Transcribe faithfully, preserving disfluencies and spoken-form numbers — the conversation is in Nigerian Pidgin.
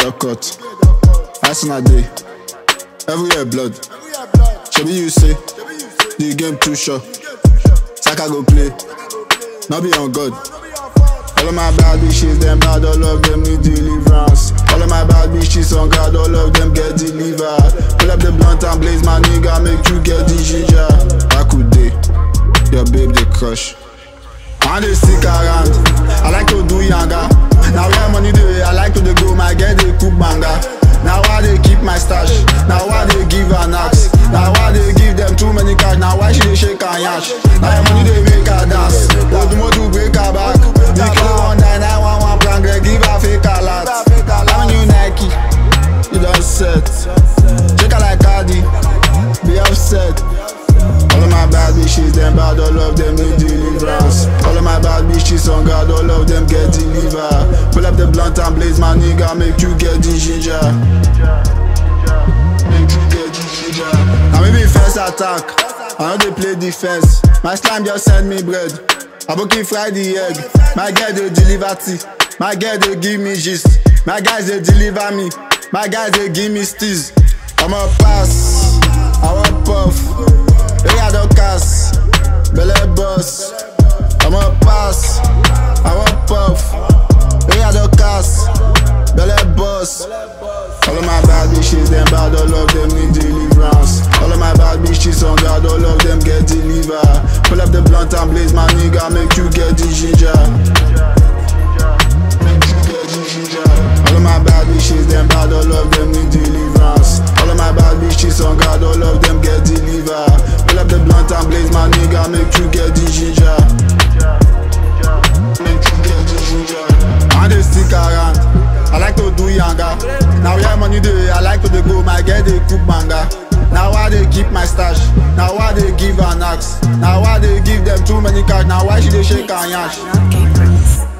don cut. Ice on a day. Everywhere blood. Shebi you say the game too short. Saka go play. Not be on God. All of my bad bitches, them bad, all of them need deliverance. All of my bad bitches on God, all of them get delivered. Pull up the blunt and blaze, my nigga, make you get the ginger. I could day, your babe they crush. I dey stick around, I like to do yanga. Now where money dey, I like to dey go, my girl they cook banga. Now why they keep my stash, now why they give an axe. Now why they give them too many cash, now why she dey shake and yash. Now your money they make her dance, but the more to break her back. The killer one nine nine one one prank, they give her fake alert. I'm new Nike, you done set. Check her like Cardi, be upset. All of my bad bitches, them bad, all of them need deliverance. All of my bad bitches on God, all of them get delivered. Pull up the blunt and blaze, my nigga, make you get the ginger. Make you get the ginger. Now maybe first attack, I know they play defense. My slime just send me bread. I book it fry the egg. My girl they deliver tea. My girl they give me gist. My guys they deliver me. My guys they give me steez. I'm a pass, I want puff. Hey, I don't cast, belly boss. I'm a pass, I want puff. Hey, I don't cast, belly boss. All of my bad bitches, them bad, all of them need deliverance. All of my bad bitches on God, all of them get delivered. Pull up the blunt and blaze, my nigga, make you get the ginger. Make you get the ginger. All of my bad bitches, them bad, all of them need deliverance. All of my bad bitches on God, all of them get delivered. Pull up the blunt and blaze, my nigga, make you get the ginger. Make you get the ginger. I dey stick around, I like to do yanga. Now where money dey, I like to dey go, my girl dey cook banga. Now why they keep my stash, now why they give an axe. Now why they give them too many cash, now why she dey shake and yash.